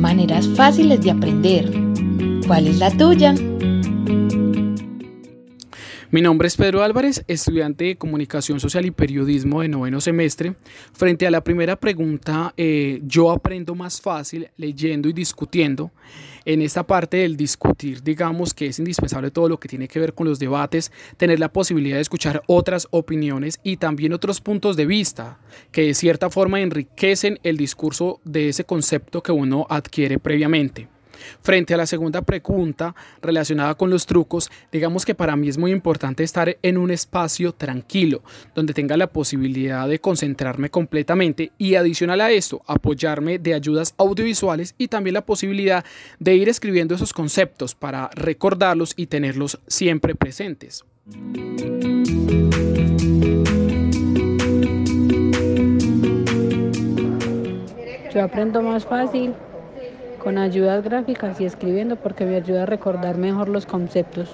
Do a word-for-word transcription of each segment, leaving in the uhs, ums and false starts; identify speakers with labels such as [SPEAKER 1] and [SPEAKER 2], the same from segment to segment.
[SPEAKER 1] Maneras fáciles de aprender. ¿Cuál es la tuya?
[SPEAKER 2] Mi nombre es Pedro Álvarez, estudiante de Comunicación Social y Periodismo de noveno semestre. Frente a la primera pregunta, eh, yo aprendo más fácil leyendo y discutiendo. En esta parte del discutir, digamos que es indispensable todo lo que tiene que ver con los debates, tener la posibilidad de escuchar otras opiniones y también otros puntos de vista que de cierta forma enriquecen el discurso de ese concepto que uno adquiere previamente. Frente a la segunda pregunta relacionada con los trucos, digamos que para mí es muy importante estar en un espacio tranquilo, donde tenga la posibilidad de concentrarme completamente y adicional a esto, apoyarme de ayudas audiovisuales y también la posibilidad de ir escribiendo esos conceptos para recordarlos y tenerlos siempre presentes.
[SPEAKER 3] Yo aprendo más fácil con ayudas gráficas y escribiendo porque me ayuda a recordar mejor los conceptos.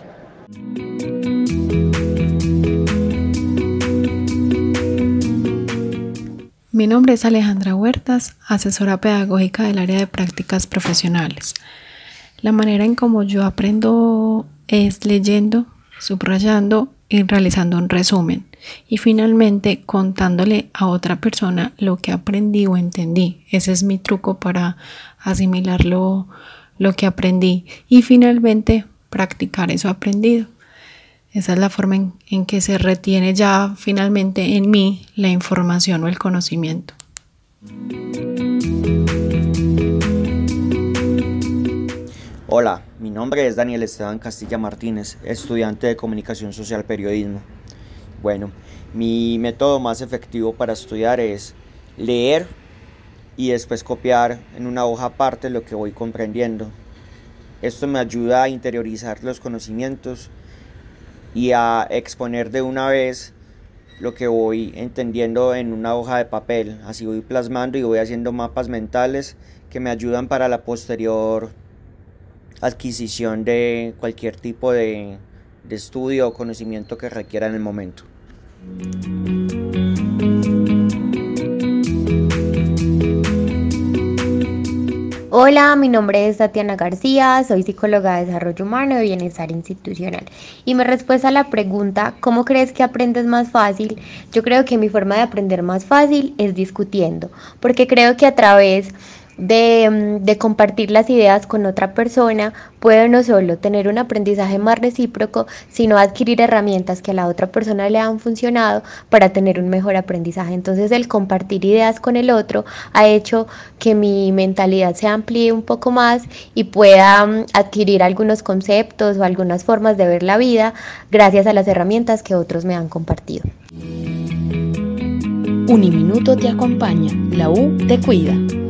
[SPEAKER 4] Mi nombre es Alejandra Huertas, asesora pedagógica del área de prácticas profesionales. La manera en cómo yo aprendo es leyendo, subrayando y realizando un resumen. Y finalmente contándole a otra persona lo que aprendí o entendí. Ese es mi truco para asimilar lo, lo que aprendí. Y finalmente practicar eso aprendido. Esa es la forma en, en que se retiene ya finalmente en mí la información o el conocimiento.
[SPEAKER 5] Hola, mi nombre es Daniel Esteban Castilla Martínez, estudiante de Comunicación Social Periodismo. Bueno, mi método más efectivo para estudiar es leer y después copiar en una hoja aparte lo que voy comprendiendo. Esto me ayuda a interiorizar los conocimientos y a exponer de una vez lo que voy entendiendo en una hoja de papel. Así voy plasmando y voy haciendo mapas mentales que me ayudan para la posterior adquisición de cualquier tipo de, de estudio o conocimiento que requiera en el momento.
[SPEAKER 6] Hola, mi nombre es Tatiana García, soy psicóloga de desarrollo humano y bienestar institucional. Y mi respuesta a la pregunta, ¿cómo crees que aprendes más fácil? Yo creo que mi forma de aprender más fácil es discutiendo, porque creo que a través De, de compartir las ideas con otra persona, puedo no solo tener un aprendizaje más recíproco, sino adquirir herramientas que a la otra persona le han funcionado para tener un mejor aprendizaje. Entonces el compartir ideas con el otro ha hecho que mi mentalidad se amplíe un poco más y pueda um, adquirir algunos conceptos o algunas formas de ver la vida gracias a las herramientas que otros me han compartido.
[SPEAKER 1] Uniminuto te acompaña, la U te cuida.